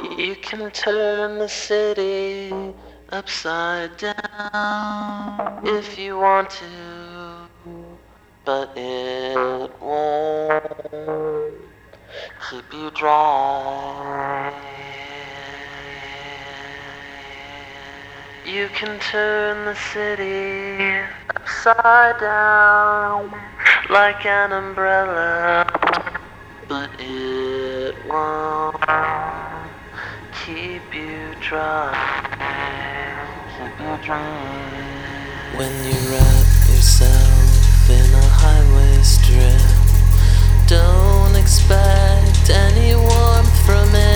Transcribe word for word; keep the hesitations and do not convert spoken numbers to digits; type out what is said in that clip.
You can turn the city upside down if you want to, but it won't keep you dry. You can turn the city upside down like an umbrella, but it won't keep you dry. Keep you dry. When you wrap yourself in a highway strip, don't expect any warmth from it.